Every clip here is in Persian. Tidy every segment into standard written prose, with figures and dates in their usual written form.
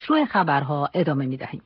شروع خبرها ادامه می‌دهیم.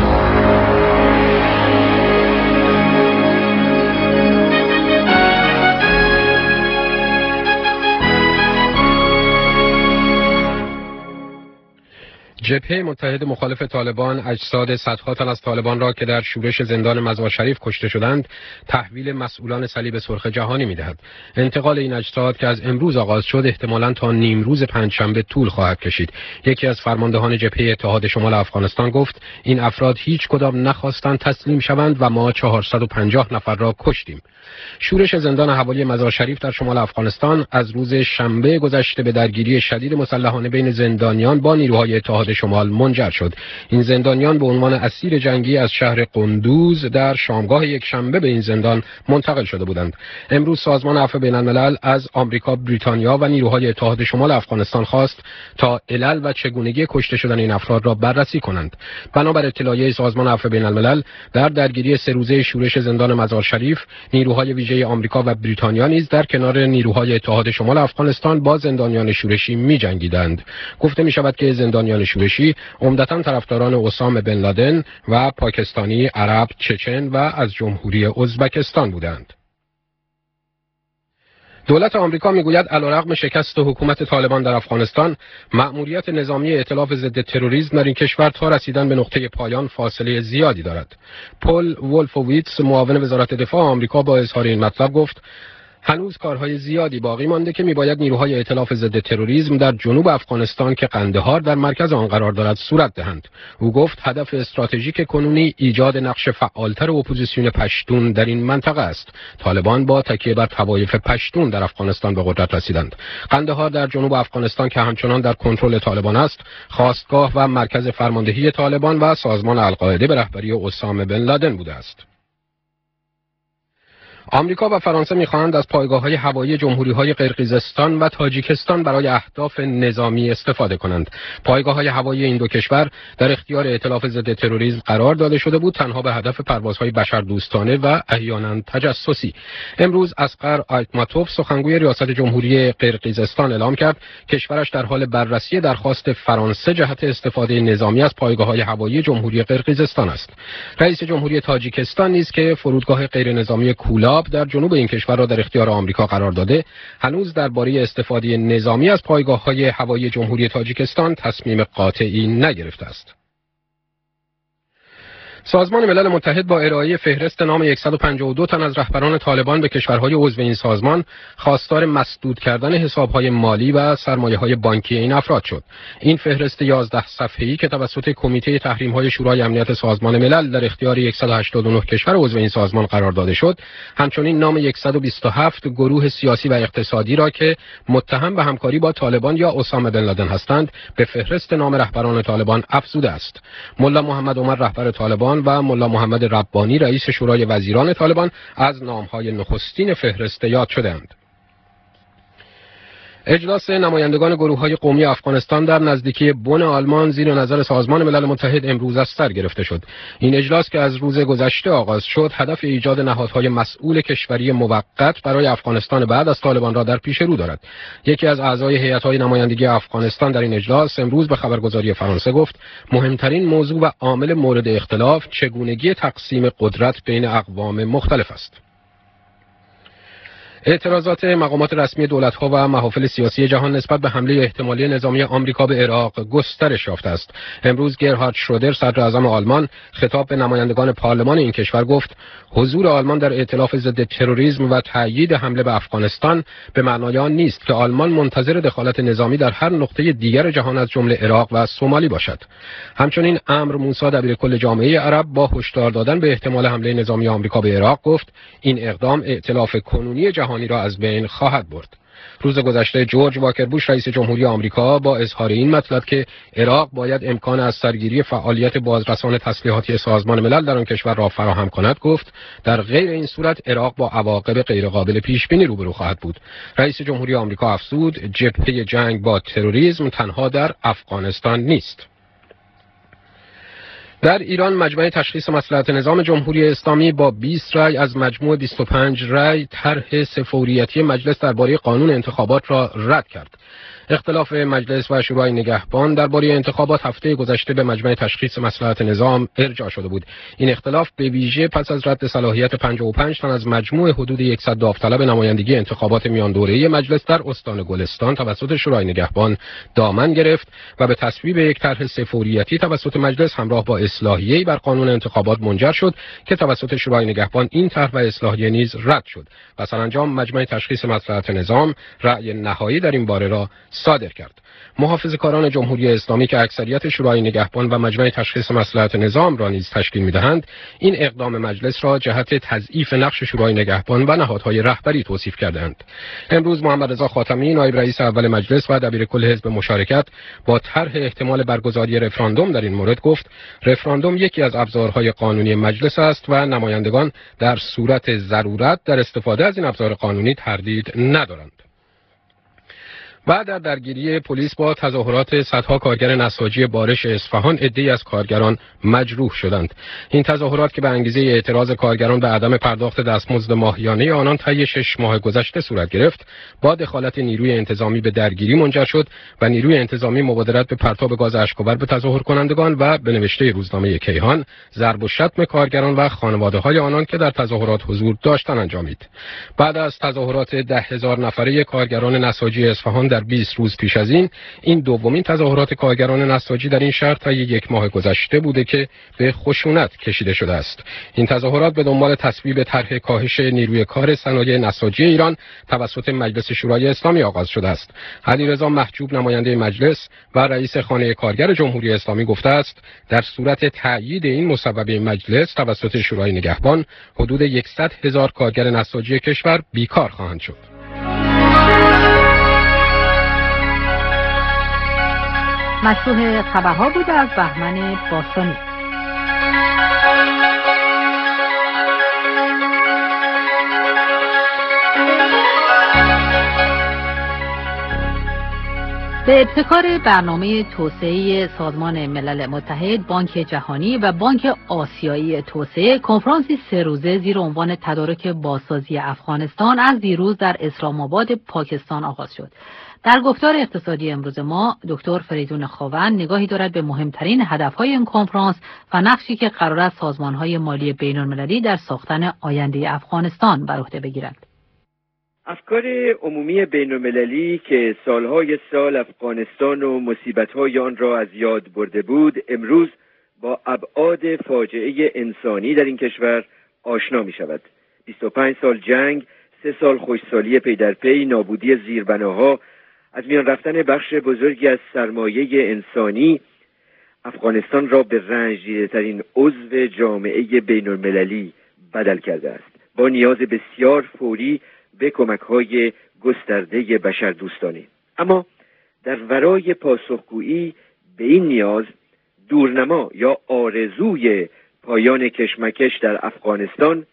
جبهه متحد مخالف طالبان اجساد صدها تن از طالبان را که در شورش زندان مزار شریف کشته شدند تحویل مسئولان صلیب سرخ جهانی می‌دهد. انتقال این اجساد که از امروز آغاز شد احتمالاً تا نیمروز پنجشنبه طول خواهد کشید. یکی از فرماندهان جبهه اتحاد شمال افغانستان گفت این افراد هیچ کدام نخواستند تسلیم شوند و ما 450 نفر را کشتیم. شورش زندان هوایی مزار شریف در شمال افغانستان از روز شنبه گذشته به درگیری شدید مسلحانه بین زندانیان با نیروهای اتحاد شمال منجر شد. این زندانیان به عنوان اسیر جنگی از شهر قندوز در شامگاه یک شنبه به این زندان منتقل شده بودند. امروز سازمان عفو بین الملل از آمریکا، بریتانیا و نیروهای اتحاد شمال افغانستان خواست تا علل و چگونگی کشته شدن این افراد را بررسی کنند. بنابر اطلاعیه سازمان عفو بین الملل در درگیری سه روزه شورش زندان مزار شریف نیروهای ویژه آمریکا و بریتانیا نیز در کنار نیروهای اتحاد شمال افغانستان با زندانیان شورشی می‌جنگیدند. گفته می‌شود که زندانیان شورشی عمدتاً طرفداران اسامه بن لادن و پاکستانی، عرب، چچن و از جمهوری ازبکستان بودند. دولت آمریکا میگوید علیرغم شکست حکومت طالبان در افغانستان، مأموریت نظامی ائتلاف ضد تروریسم در این کشور تا رسیدن به نقطه پایان فاصله زیادی دارد. پل ولفوویتس معاون وزارت دفاع آمریکا با اظهار این مطلب گفت هنوز کارهای زیادی باقی مانده که میباید نیروهای ائتلاف ضد تروریسم در جنوب افغانستان که قندهار در مرکز آن قرار دارد صورت دهند. او گفت هدف استراتژیک کنونی ایجاد نقش فعالتر اپوزیسیون پشتون در این منطقه است. طالبان با تکیه بر طوایف پشتون در افغانستان به قدرت رسیدند. قندهار در جنوب افغانستان که همچنان در کنترل طالبان است، خاستگاه و مرکز فرماندهی طالبان و سازمان القاعده به رهبری اسامه بن لادن بوده است. آمریکا و فرانسه می‌خواهند از پایگاه‌های هوایی جمهوری‌های قرقیزستان و تاجیکستان برای اهداف نظامی استفاده کنند. پایگاه‌های هوایی این دو کشور در اختیار ائتلاف ضد تروریسم قرار داده شده بود تنها به هدف پروازهای بشردوستانه و احیانا تجسسی. امروز اصغر آیتماتوف سخنگوی ریاست جمهوری قرقیزستان اعلام کرد کشورش در حال بررسی درخواست فرانسه جهت استفاده نظامی از پایگاه‌های هوایی جمهوری قرقیزستان است. رئیس جمهوری تاجیکستان نیز که فرودگاه غیرنظامی کولاب در جنوب این کشور را در اختیار آمریکا قرار داده، هنوز درباره استفاده نظامی از پایگاه‌های هوایی جمهوری تاجیکستان تصمیم قاطعی نگرفته است. سازمان ملل متحد با ارائه فهرست نام 152 تن از رهبران طالبان به کشورهای عضو این سازمان خواستار مسدود کردن حسابهای مالی و سرمایه‌های بانکی این افراد شد. این فهرست 11 صفحه‌ای که توسط کمیته تحریم‌های شورای امنیت سازمان ملل در اختیار 189 کشور عضو این سازمان قرار داده شد، همچنین نام 127 گروه سیاسی و اقتصادی را که متهم به همکاری با طالبان یا اسامه بن لادن هستند به فهرست نام رهبران طالبان افزوده است. ملا محمد عمر رهبر طالبان و ملا محمد ربانی رئیس شورای وزیران طالبان از نام‌های نخستین فهرست یاد شدند. اجلاس نمایندگان گروه‌های قومی افغانستان در نزدیکی بن آلمان زیر نظر سازمان ملل متحد امروز از سر گرفته شد. این اجلاس که از روز گذشته آغاز شد، هدف ایجاد نهادهای مسئول کشوری موقت برای افغانستان بعد از طالبان را در پیش رو دارد. یکی از اعضای هیئت‌های نمایندگی افغانستان در این اجلاس امروز به خبرگزاری فرانسه گفت مهمترین موضوع و عامل مورد اختلاف چگونگی تقسیم قدرت بین اقوام مختلف است. اعتراضات مقامات رسمی دولت‌ها و محافل سیاسی جهان نسبت به حمله احتمالی نظامی آمریکا به عراق گسترش یافته است. امروز گرهارد شرودر صدر اعظم آلمان خطاب به نمایندگان پارلمان این کشور گفت حضور آلمان در ائتلاف ضد تروریسم و تأیید حمله به افغانستان به معنای آن نیست که آلمان منتظر دخالت نظامی در هر نقطه دیگر جهان از جمله عراق و سومالی باشد. همچنین عمرو موسی دبیرکل جامعه عرب با هشدار دادن به احتمال حمله نظامی آمریکا به عراق گفت این اقدام ائتلاف کنونی جهانی را از بین خواهد برد. روز گذشته جورج واکر بوش رئیس جمهوری آمریکا با اظهار این مطلب که عراق باید امکان از سرگیری فعالیت بازرسان تسلیحاتی سازمان ملل در آن کشور را فراهم کند گفت در غیر این صورت عراق با عواقب غیرقابل پیش بینی روبرو خواهد بود. رئیس جمهوری آمریکا افزود جبهه جنگ با تروریسم تنها در افغانستان نیست. در ایران مجمع تشخیص مصلحت نظام جمهوری اسلامی با 20 رأی از مجموع 25 رأی طرح سه فوریتی مجلس درباره قانون انتخابات را رد کرد. اختلاف مجلس و شورای نگهبان درباره انتخابات هفته گذشته به مجمع تشخیص مصلحت نظام ارجاع شده بود. این اختلاف به ویژه پس از رد صلاحیت 55 تن از مجموع حدود 100 داوطلب نمایندگی انتخابات میان دوره‌ای مجلس در استان گلستان توسط شورای نگهبان دامن گرفت و به تصویب یک طرح سه‌فوریتی توسط مجلس همراه با اصلاحیه‌ای بر قانون انتخابات منجر شد که توسط شورای نگهبان این طرح و اصلاحیه نیز رد شد و سرانجام مجمع تشخیص مصلحت نظام رأی نهایی در این باره را صادر کرد. محافظه‌کاران جمهوری اسلامی که اکثریت شورای نگهبان و مجمع تشخیص مصلحت نظام را نیز تشکیل می‌دهند، این اقدام مجلس را جهت تضعیف نقش شورای نگهبان و نهادهای رهبری توصیف کردند. امروز محمد رضا خاتمی نایب رئیس اول مجلس و دبیرکل حزب مشارکت با طرح احتمال برگزاری رفراندوم در این مورد گفت: رفراندوم یکی از ابزارهای قانونی مجلس است و نمایندگان در صورت ضرورت در استفاده از این ابزار قانونی تردید ندارند. بعد در درگیری پلیس با تظاهرات صدها کارگر نساجی بارش اصفهان، عده‌ای از کارگران مجروح شدند. این تظاهرات که به انگیزه اعتراض کارگران به عدم پرداخت دستمزد ماهیانه آنان طی 6 ماه گذشته صورت گرفت، با دخالت نیروی انتظامی به درگیری منجر شد و نیروی انتظامی مبادرت به پرتاب گاز اشک‌آور به تظاهر کنندگان و به نوشته روزنامه کیهان ضرب و شتم کارگران و خانواده‌های آنان که در تظاهرات حضور داشتند انجامید. بعد از تظاهرات 10,000 نفره کارگران نساجی اصفهان در 20 روز پیش از این دومین تظاهرات کارگران نساجی در این شهر تا 1 ماه گذشته بوده که به خشونت کشیده شده است. این تظاهرات به دنبال تصویب طرح کاهش نیروی کار صنایع نساجی ایران توسط مجلس شورای اسلامی آغاز شده است. علیرضا محجوب نماینده مجلس و رئیس خانه کارگر جمهوری اسلامی گفته است در صورت تأیید این مصوبه مجلس توسط شورای نگهبان حدود 100,000 کارگر نساجی کشور بیکار خواهند شد. مشروع خبرها بود از بهمن باستانی. به ابتکار برنامه توسعه سازمان ملل متحد، بانک جهانی و بانک آسیایی توسعه، کنفرانسی 3 روزه زیر عنوان تدارک بازسازی افغانستان از دیروز در اسلام آباد پاکستان آغاز شد. در گفتار اقتصادی امروز ما، دکتر فریدون خاوند نگاهی دارد به مهمترین هدفهای این کنفرانس و نقشی که قرار است سازمان‌های مالی بین‌المللی در ساختن آینده افغانستان بر عهده بگیرند. افکار عمومی بین‌المللی که سالهای سال افغانستان و مصیبت‌های آن را از یاد برده بود، امروز با ابعاد فاجعه انسانی در این کشور آشنا می‌شود. 25 سال جنگ، 3 سال خشکسالی پی در پی، نابودی زیربناها، از میان رفتن بخش بزرگی از سرمایه انسانی، افغانستان را به رنج‌دیده‌ترین عضو جامعه بین‌المللی بدل کرده است، با نیاز بسیار فوری به کمک‌های گسترده بشردوستانه. اما در ورای پاسخگویی به این نیاز، دورنما یا آرزوی پایان کشمکش در افغانستان،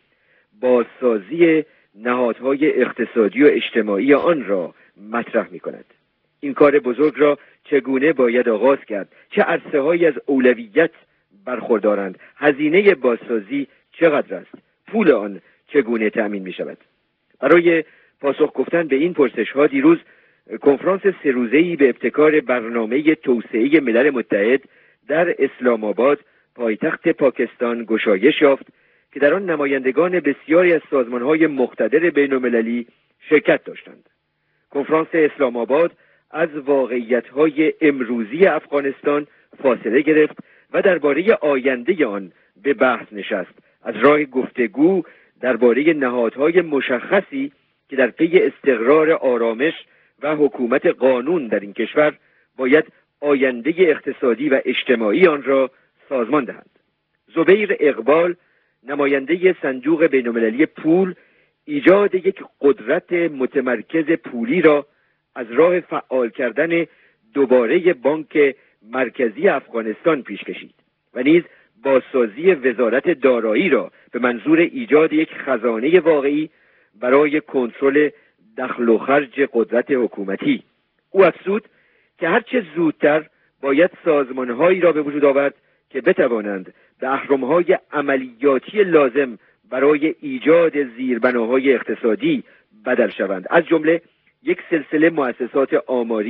بازسازی نهادهای اقتصادی و اجتماعی آن را مطرح می‌کند. این کار بزرگ را چگونه باید آغاز کرد؟ چه عرصه‌هایی از اولویت برخوردارند؟ هزینه بازسازی چقدر است؟ پول آن چگونه تأمین می‌شود؟ برای پاسخ گفتن به این پرسش‌ها دیروز کنفرانس 3 روزه‌ای به ابتکار برنامه توسعه ملل متحد در اسلام آباد، پایتخت پاکستان گشایش یافت که در آن نمایندگان بسیاری از سازمان‌های مقتدر بین‌المللی شرکت داشتند. کنفرانس اسلام آباد از واقعیت‌های امروزی افغانستان فاصله گرفت و درباره آینده آن به بحث نشست، از راه گفتگو درباره نهادهای مشخصی که در پی استقرار آرامش و حکومت قانون در این کشور باید آینده اقتصادی و اجتماعی آن را سازمان دهند. زبیر اقبال، نماینده صندوق بین‌المللی پول، ایجاد یک قدرت متمرکز پولی را از راه فعال کردن دوباره بانک مرکزی افغانستان پیش کشید و نیز بازسازی وزارت دارایی را به منظور ایجاد یک خزانه واقعی برای کنترل دخل و خرج قدرت حکومتی. او افزود که هرچه زودتر باید سازمان‌هایی را به وجود آورد که بتوانند به اهرم‌های عملیاتی لازم برای ایجاد زیربناهای اقتصادی بدل شوند، از جمله یک سلسله مؤسسات آماری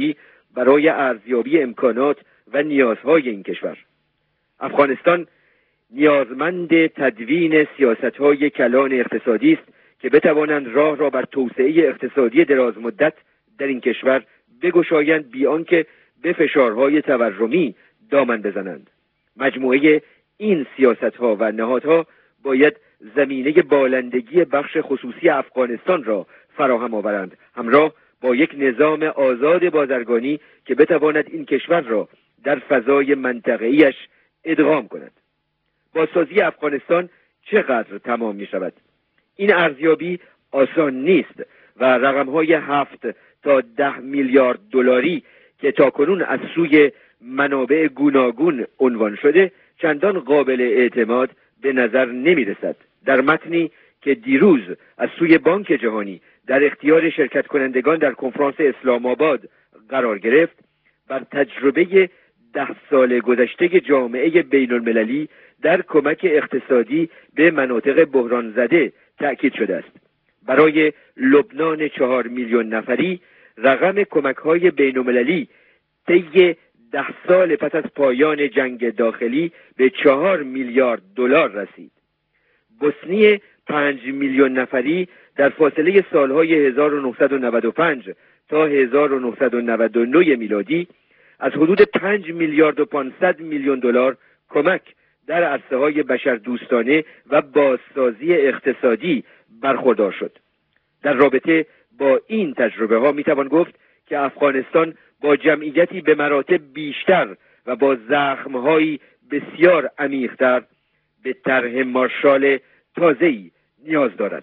برای ارزیابی امکانات و نیازهای این کشور. افغانستان نیازمند تدوین سیاست‌های کلان اقتصادی است که بتوانند راه را بر توسعه اقتصادی دراز مدت در این کشور بگشایند بی آنکه به فشارهای تورمی دامن بزنند. مجموعه این سیاست‌ها و نهادها باید زمینه بالندگی بخش خصوصی افغانستان را فراهم آورند، همراه با یک نظام آزاد بازرگانی که بتواند این کشور را در فضای منطقه‌ایش ادغام کند. بازسازی افغانستان چقدر تمام می شود؟ این ارزیابی آسان نیست و رقم‌های 7 تا 10 میلیارد دلاری که تاکنون از سوی منابع گوناگون عنوان شده چندان قابل اعتماد به نظر نمی رسد. در متنی که دیروز از سوی بانک جهانی در اختیار شرکت کنندگان در کنفرانس اسلام آباد قرار گرفت، بر تجربه 10 سال گذشته جامعه بین المللی در کمک اقتصادی به مناطق بحران زده تأکید شده است. برای لبنان 4 میلیون نفری رقم کمک‌های بین المللی طی 10 سال پس از پایان جنگ داخلی به 4 میلیارد دلار رسید. بوسنی 5 میلیون نفری در فاصله سالهای 1995 تا 1999 میلادی از حدود 5 میلیارد و 500 میلیون دلار کمک در عرصه‌های بشردوستانه و بازسازی اقتصادی برخوردار شد. در رابطه با این تجربه ها می توان گفت که افغانستان با جمعیتی به مراتب بیشتر و با زخم‌هایی بسیار عمیق‌تر به طرح مارشال تازه‌ای نیاز دارد.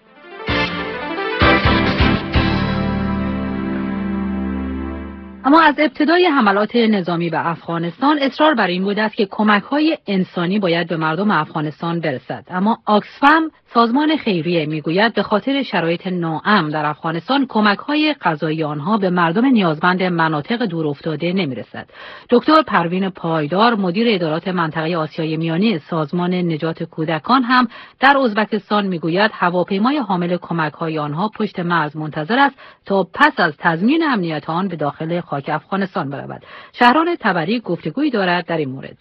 اما از ابتدای حملات نظامی به افغانستان اصرار بر این بوده است که کمک‌های انسانی باید به مردم افغانستان برسد. اما آکسفم سازمان خیریه میگوید به خاطر شرایط ناامن در افغانستان کمک‌های غذایی آنها به مردم نیازمند مناطق دورافتاده نمی‌رسد. دکتر پروین پایدار مدیر ادارات منطقه آسیای میانه سازمان نجات کودکان هم در ازبکستان میگوید هواپیمای حامل کمک‌های آنها پشت مرز منتظر است تا پس از تضمین امنیت آن به داخل خاک افغانستان برود. شهران تبری گفتگویی دارد در این مورد.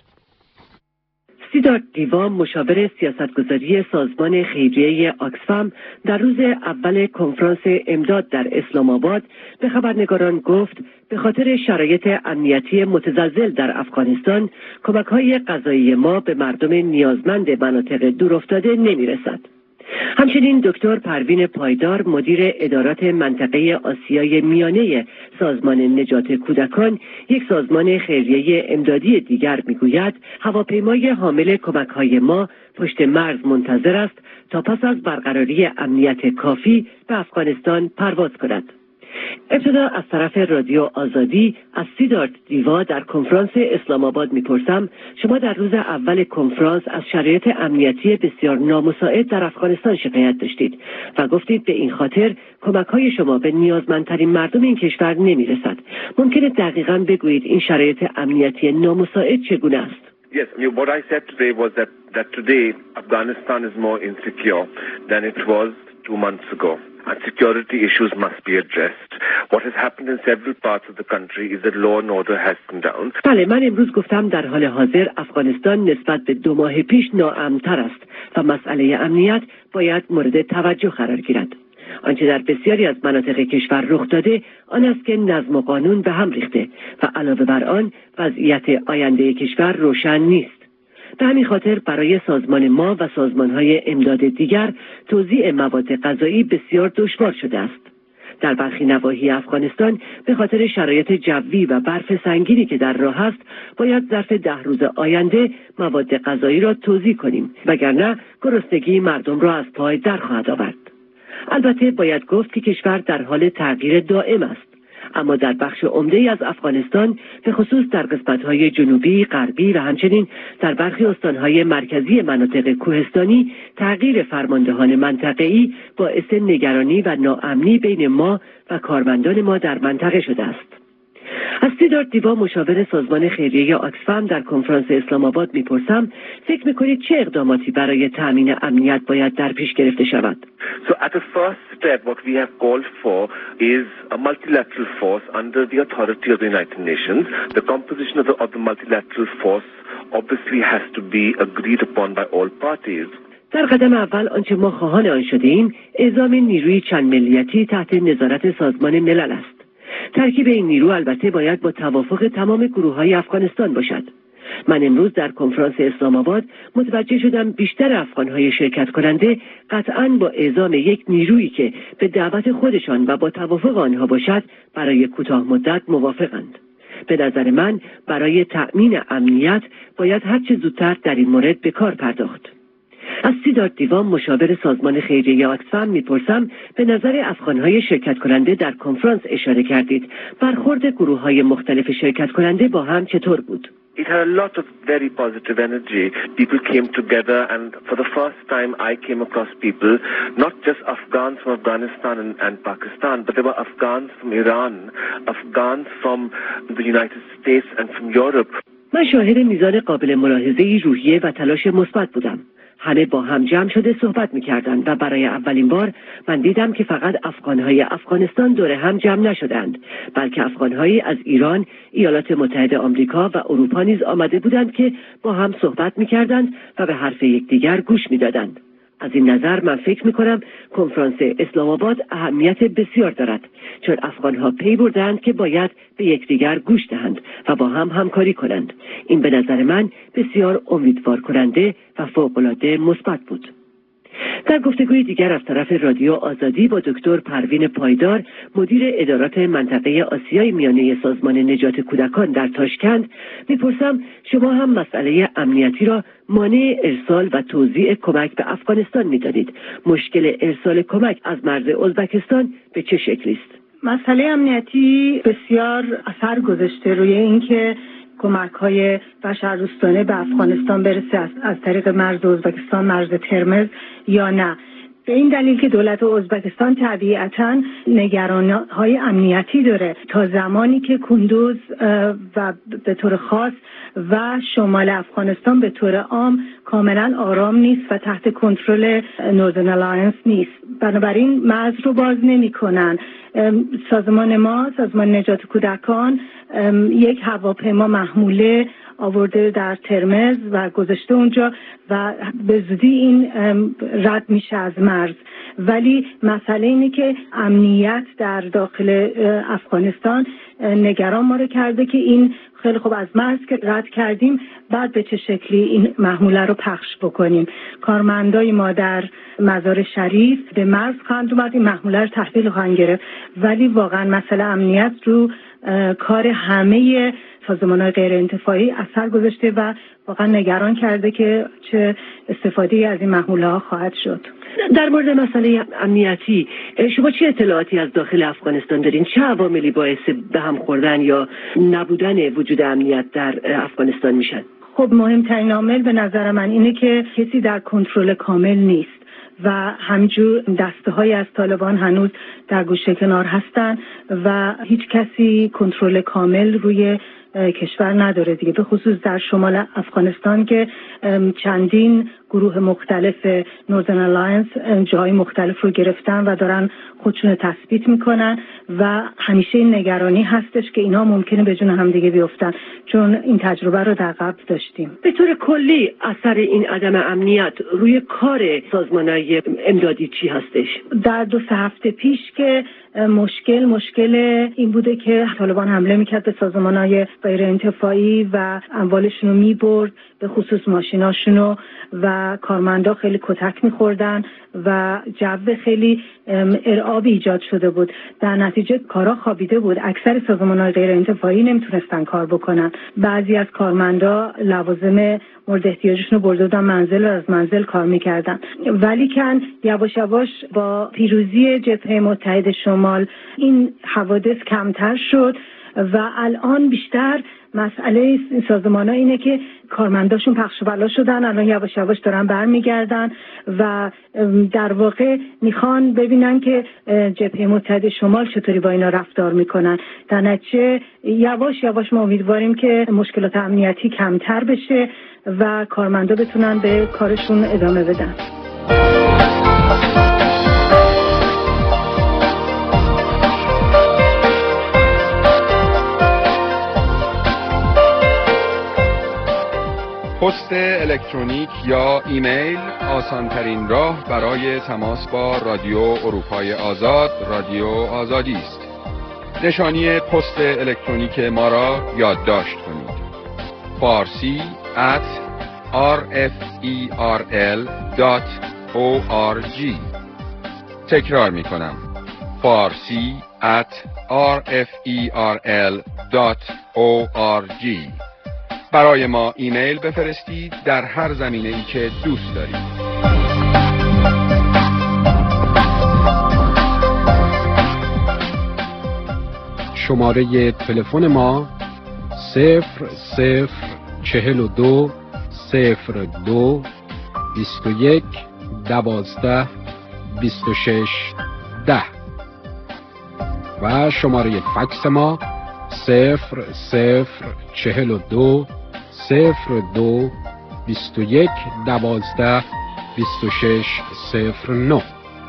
سیدارت دیوا مشاور سیاستگذاری سازمان خیریه آکسفم در روز اول کنفرانس امداد در اسلام آباد به خبرنگاران گفت به خاطر شرایط امنیتی متزلزل در افغانستان کمک‌های غذایی ما به مردم نیازمند مناطق دورافتاده نمی‌رسد. همچنین دکتر پروین پایدار مدیر ادارات منطقه آسیای میانه سازمان نجات کودکان یک سازمان خیریه امدادی دیگر میگوید هواپیمای حامل کمک‌های ما پشت مرز منتظر است تا پس از برقراری امنیت کافی به افغانستان پرواز کند. ابتدا از طرف رادیو آزادی از سیدارت دیوا در کنفرانس اسلام آباد میپرسم شما در روز اول کنفرانس از شرایط امنیتی بسیار نامساعد در افغانستان شکایت داشتید و گفتید به این خاطر کمک‌های شما به نیازمندترین مردم این کشور نمیرسد. ممکنه دقیقاً بگویید این شرایط امنیتی نامساعد چگونه است؟ Yes, what I said today was that today Afghanistan is more insecure than it was 2 months ago. And security issues must be addressed. What has happened in several parts of the country is that law and order has come down. بله، من امروز گفتم در حال حاضر افغانستان نسبت به 2 ماه پیش ناامن‌تر است و مسئله امنیت باید مورد توجه قرار گیرد. آنچه در بسیاری از مناطق کشور رخ داده آن است که نظم و قانون به هم ریخته و علاوه بر آن وضعیت آینده کشور روشن نیست. به همین خاطر برای سازمان ما و سازمان‌های امداد دیگر توزیع مواد غذایی بسیار دشوار شده است. در برخی نواحی افغانستان به خاطر شرایط جوی و برف سنگینی که در راه است باید ظرف 10 روز آینده مواد غذایی را توزیع کنیم وگرنه گرسنگی مردم را از پای در خواهد آورد. البته باید گفت که کشور در حال تغییر دائم است، اما در بخش عمده‌ای از افغانستان به خصوص در قسمت‌های جنوبی، غربی و همچنین در برخی استان‌های مرکزی مناطق کوهستانی تغییر فرماندهان منطقه‌ای باعث نگرانی و ناامنی بین ما و کارمندان ما در منطقه شده است. از سیدارت دیوا مشاور سازمان خیریه آکسفم در کنفرانس اسلام آباد میپرسم فکر میکنید چه اقداماتی برای تأمین امنیت باید در پیش گرفته شود؟ So at the first step, what we have called for is a multilateral force under the authority of the United Nations. The composition of the multilateral force obviously has to be agreed upon by all parties. در قدم اول آنچه ما خواهان آن شدیم اعزام نیروی چند ملیتی تحت نظارت سازمان ملل است. ترکیب این نیرو البته باید با توافق تمام گروه‌های افغانستان باشد. من امروز در کنفرانس اسلام آباد متوجه شدم بیشتر افغان‌های شرکت کننده قطعاً با اعزام یک نیرویی که به دعوت خودشان و با توافق آنها باشد برای کوتاه مدت موافقند. به نظر من برای تأمین امنیت باید هر چه زودتر در این مورد به کار پرداخت. از سیدارت دیوا مشاور سازمان خیریه آکسفم میپرسم به نظر افغان‌های شرکت کننده در کنفرانس اشاره کردید. برخورد گروه‌های مختلف شرکت کننده با هم چطور بود؟ It had a lot of very positive energy. People came together, and for the first time I came across people, not just Afghans from Afghanistan and Pakistan, but there were Afghans from Iran, Afghans from the United States and from Europe. من شاهد میزان قابل ملاحظه‌ای روحیه و تلاش مثبت بودم. همه با هم جمع شده صحبت می‌کردند و برای اولین بار من دیدم که فقط افغان‌های افغانستان دور هم جمع نشدند، بلکه افغان‌هایی از ایران، ایالات متحده آمریکا و اروپا نیز آمده بودند که با هم صحبت می‌کردند و به حرف یکدیگر گوش می‌دادند. از این نظر من فکر می‌کنم کنفرانس اسلام آباد اهمیت بسیار دارد، چون افغان‌ها پی بردند که باید به یکدیگر گوش دهند و با هم همکاری کنند. این به نظر من بسیار امیدوار کننده و فوق‌العاده مثبت بود. در گفتگوی دیگر از طرف رادیو آزادی با دکتر پروین پایدار، مدیر ادارات منطقه آسیای میانه سازمان نجات کودکان در تاشکند، میپرسم شما هم مسئله امنیتی را مانع ارسال و توزیع کمک به افغانستان میدانید. مشکل ارسال کمک از مرز ازبکستان به چه شکلی است؟ مسئله امنیتی بسیار اثر گذاشته روی اینکه کمک‌های بشردوستانه به افغانستان برسه از طریق مرز ازبکستان، مرز ترمز یا نه. به این دلیل که دولت ازبکستان طبیعتاً نگرانی‌های امنیتی داره تا زمانی که کندوز و به طور خاص و شمال افغانستان به طور عام کاملا آرام نیست و تحت کنترل نوردرن الاینس نیست. بنابراین مرز رو باز نمی‌کنن. سازمان نجات کودکان یک هواپیما محموله آورده در ترمز و گذاشته اونجا و به زودی این رد میشه از مرز. ولی مسئله اینه که امنیت در داخل افغانستان نگران ما رو کرده که این خیلی خوب از مرز که رد کردیم بعد به چه شکلی این محموله رو پخش بکنیم. کارمندای ما در مزار شریف به مرز خواهند اومد این محموله رو تحویل خواهند گرفت، ولی واقعا مسئله امنیت رو کار همه سازمان‌های غیر انتفاعی اثر گذاشته و واقعا نگران کرده که چه استفاده از این محموله‌ها خواهد شد. در مورد مسئله امنیتی شما چه اطلاعاتی از داخل افغانستان دارین؟ چه عواملی باعث به هم خوردن یا نبودن وجود امنیت در افغانستان میشن؟ خب مهمترین عامل به نظر من اینه که کسی در کنترل کامل نیست و همینجور دسته‌های از طالبان هنوز در گوشه کنار هستن و هیچ کسی کنترل کامل روی کشور نداره دیگه، به خصوص در شمال افغانستان که چندین گروه مختلف نوردرن الاینس جاهای مختلف رو گرفتن و دارن خودشون تثبیت میکنن و همیشه این نگرانی هستش که اینا ممکنه به جون هم دیگه بیفتن، چون این تجربه رو در قبل داشتیم. به طور کلی اثر این عدم امنیت روی کار سازمان‌های امدادی چی هستش؟ در 2-3 هفته پیش که مشکل این بوده که طالبان حمله میکرد به سازمان‌های غیر انتفاعی و اموالشون رو میبرد، به خصوص ماشیناشونو، و کارمندا خیلی کتک میخوردن و جو خیلی ارعابی ایجاد شده بود. در نتیجه کارا خوابیده بود. اکثر سازمان‌های غیر انتفاعی نمیتونستن کار بکنن. بعضی از کارمندا لوازم مورد احتیاجشون رو برده بودن منزل و از منزل کار میکردن. ولی کن یواش یواش با پیروزی جبهه متحد شمال این حوادث کمتر شد و الان بیشتر مسئله این سازمان‌ها اینه که کارمنداشون پخش و پلا شدن، الان یواش یواش دارن برمیگردن و در واقع میخوان ببینن که جبهه متحد شمال چطوری با اینا رفتار میکنن. در نتیجه یواش یواش ما امیدواریم که مشکلات امنیتی کمتر بشه و کارمندا بتونن به کارشون ادامه بدن. پست الکترونیک یا ایمیل آسانترین راه برای تماس با رادیو اروپای آزاد، رادیو آزادی است. نشانی پست الکترونیک ما را یادداشت کنید. farsi@rferl.org. تکرار می کنم. farsi@rferl.org. برای ما ایمیل بفرستید در هر زمینه‌ای که دوست دارید. شماره تلفن ما 0042 02 21 12 26 10 و شماره فکس ما 0042 02 21 12 26 09.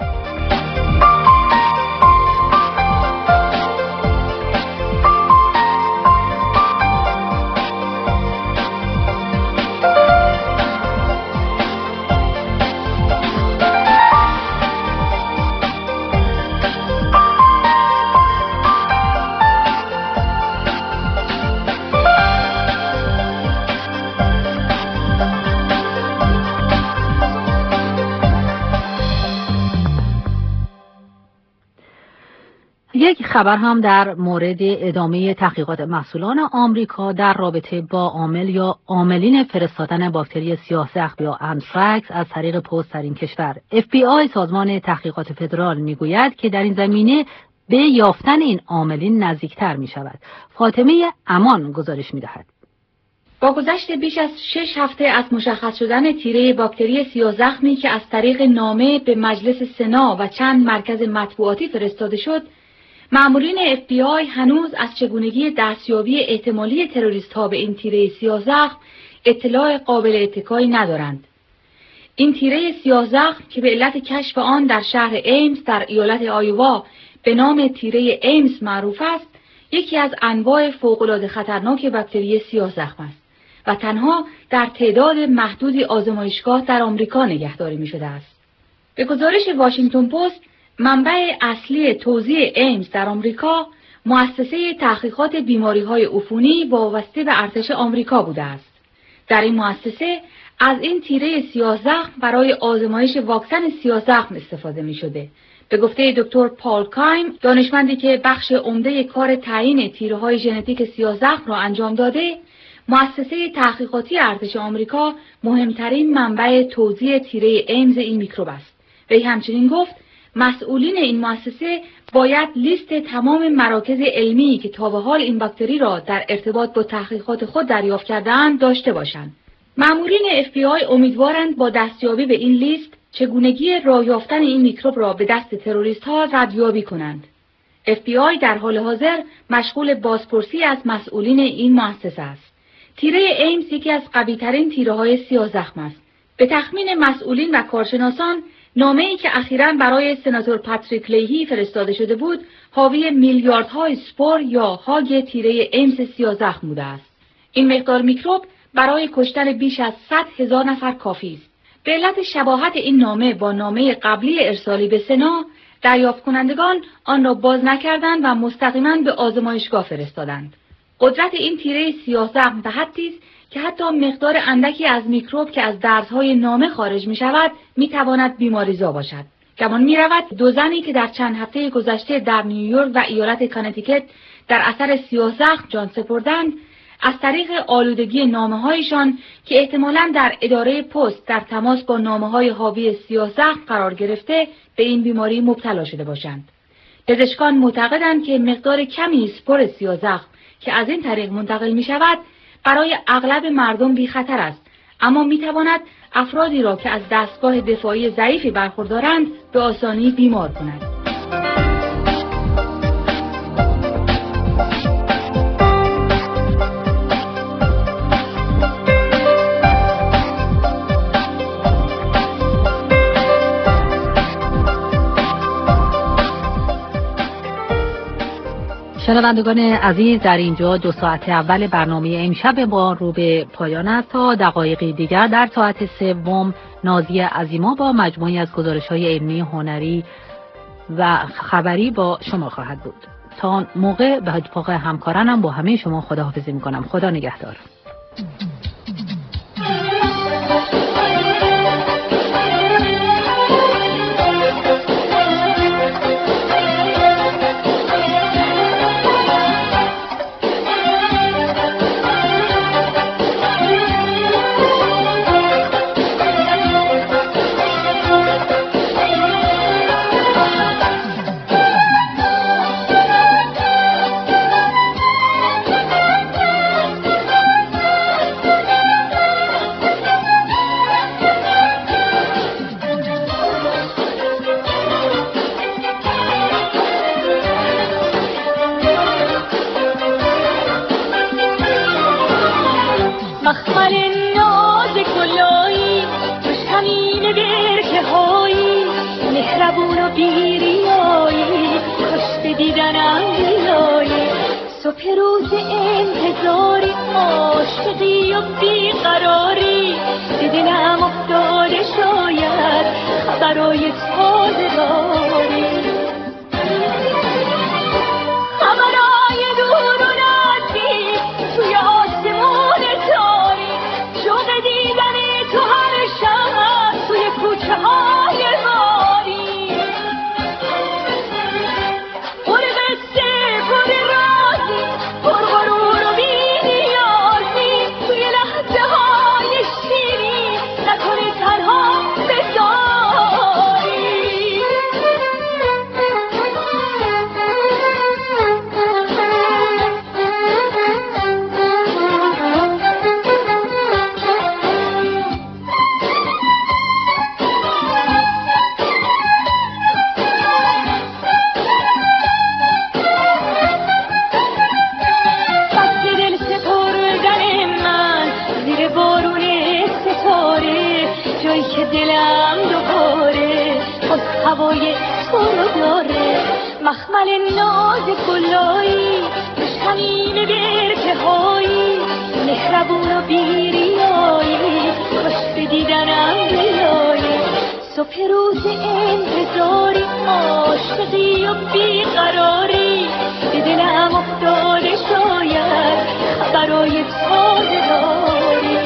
یک خبر هم در مورد ادامه تحقیقات مسئولان آمریکا در رابطه با عامل یا عاملین فرستادن باکتری سیاه‌زخم یا آنتراکس از طریق پست در این کشور. FBI سازمان تحقیقات فدرال میگوید که در این زمینه به یافتن این عاملین نزدیکتر می شود. فاطمه امان گزارش می دهد. با گذشت بیش از 6 هفته از مشخص شدن تیره باکتری سیاه‌زخمی که از طریق نامه به مجلس سنا و چند مرکز مطبوعاتی فرستاده شد، مأمورین FBI هنوز از چگونگی دستیابی احتمالی تروریست‌ها به این تیره سیاه‌زخم اطلاع قابل اتکایی ندارند. این تیره سیاه‌زخم که به علت کشف آن در شهر ایمز در ایالت آیوا به نام تیره ایمز معروف است، یکی از انواع فوق‌العاده خطرناک باکتری سیاه‌زخم است و تنها در تعداد محدودی آزمایشگاه در آمریکا نگهداری می‌شده است. به گزارش واشنگتن پست، منبع اصلی توزیع ایمز در آمریکا مؤسسه تحقیقات بیماری‌های عفونی وابسته به ارتش آمریکا بوده است. در این مؤسسه از این تیره سیاه‌زخم برای آزمایش واکسن سیاه‌زخم استفاده می‌شده. به گفته دکتر پال کایم، دانشمندی که بخش عمده کار تعیین تیره‌های ژنتیک سیاه‌زخم را انجام داده، مؤسسه تحقیقاتی ارتش آمریکا مهمترین منبع توزیع تیره ایمز این میکروب است. وی همچنین گفت مسئولین این مؤسسه باید لیست تمام مراکز علمی که تا به حال این باکتری را در ارتباط با تحقیقات خود دریافت کرده‌اند داشته باشند. مأمورین FBI امیدوارند با دستیابی به این لیست چگونگی راه یافتن این میکروب را به دست تروریست‌ها ردیابی کنند. FBI در حال حاضر مشغول بازپرسی از مسئولین این مؤسسه است. تیره ایمز یکی از قوی‌ترین تیره‌های سیاه‌زخم است. به تخمین مسئولین و کارشناسان، نامه‌ای که اخیراً برای سناتور پاتریک لیهی فرستاده شده بود، حاوی میلیاردهای اسپور یا هاگ تیره ایمز سیاه‌زخم بوده است. این مقدار میکروب برای کشتن بیش از 100,000 نفر کافی است. به علت شباهت این نامه با نامه قبلی ارسالی به سنا، دریافت کنندگان آن را باز نکردند و مستقیما به آزمایشگاه فرستادند. قدرت این تیره سیاه‌زخم به حدی است که حتی مقدار اندکی از میکروب که از درزهای نامه خارج می شود می تواند بیماریزا باشد. گمان می رود 2 زنی که در چند هفته گذشته در نیویورک و ایالت کانتیکت در اثر سیاه‌زخم جان سپردند، از طریق آلودگی نامه‌هایشان که احتمالاً در اداره پست در تماس با نامه‌های حاوی سیاه‌زخم قرار گرفته به این بیماری مبتلا شده باشند. پزشکان معتقدند که مقدار کمی اسپور سیاه‌زخم که از این طریق منتقل می شود برای اغلب مردم بی خطر است، اما می تواند افرادی را که از دستگاه دفاعی ضعیفی برخوردارند به آسانی بیمار کند. شنوندگان عزیز، در اینجا 2 ساعت اول برنامه امشب ما رو به پایان است. تا دقایقی دیگر در ساعت سوم نازیه عظیما با مجموعی از گزارش‌های علمی، هنری و خبری با شما خواهد بود. تا موقع به اتفاق همکارانم با همه شما خداحافظی می‌کنم. خدا نگهدار. برای تازه داری خبرای دور و نزدیک توی آسمون تاریک، شوق دیدن تو هر شب توی کوچه های باری، پر قصه پر رازی پر غرور و بی‌نیازی، توی لحظه های شیرین نکنه تنها بذاری. دلم دوباره از هوای تو رو داره، مخمل ناز گلایی شمیم برکه هایی، مهربون و بیریایی خوش به دیدنم بیایی، صبح روز انتظاری عاشقی و بیقراری، به دلم افتاده شاید برای تازه داری.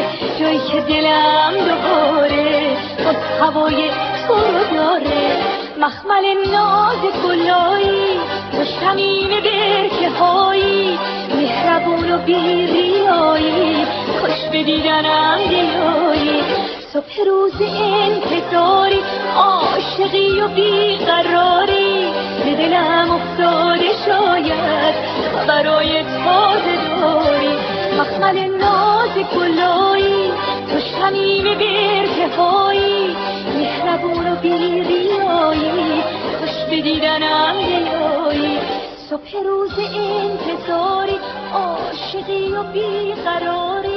هوای تو رو داره، مخمل ناز گلایی مشتمیم برکه هایی مهربون و بیریایی خوش به دیدنم دیایی صبح روز انتظاری عاشقی و بیقراری به دلم افتاده شاید خبرای تازه داری مخمل ناز گلایی مشتمیم برکه هایی مهربون و بیریایی خوش به دیدنم دیایی صبح روز انتظاری عاشقی و بیقراری